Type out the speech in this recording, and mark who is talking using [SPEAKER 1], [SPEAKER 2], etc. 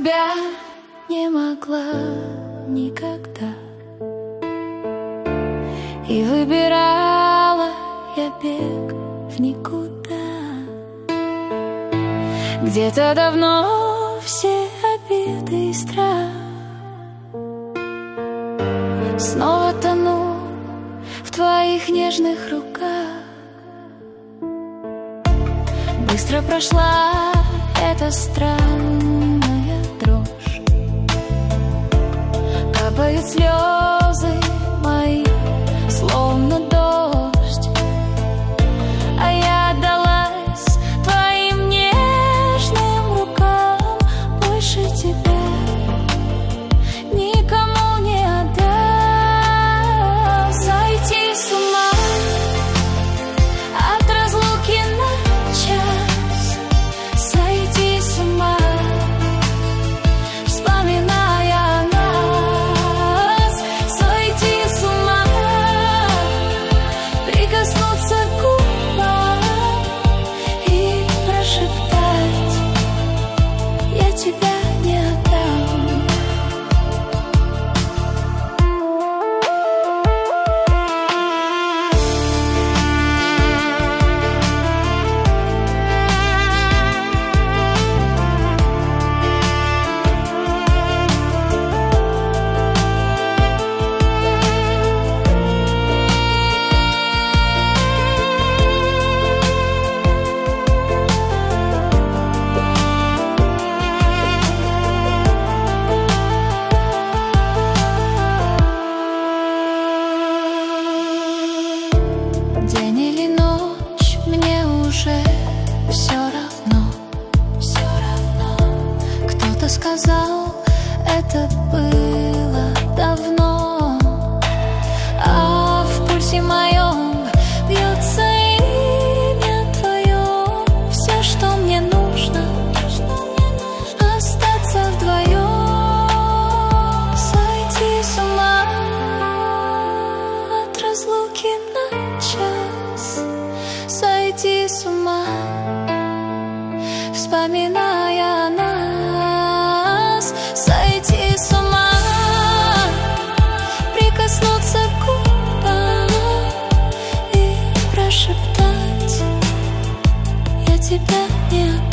[SPEAKER 1] тебя не могла никогда. И выбирала я бег в никуда. Где-то давно все обиды и страх снова тону в твоих нежных руках. Быстро прошла эта странная дрожь, капают слезы мои, словно дождь, а я отдалась твоим нежным рукам. Больше тебя никому не отдам. Сойти с ума от разлуки на час, сойти с ума, вспоминая нас. Сойти с ума, прикоснуться к губам и прошептать: я тебя не отдам. День или ночь, мне уже все равно, все равно. Кто-то сказал, это было давно, а в пульсе моем бьется имя твое. Все, что мне нужно, остаться вдвоем. Сойти с ума от разлуки на час, сойти с ума, вспоминая нас. Сойти с ума, прикоснуться к губам и прошептать: я тебя не отдам.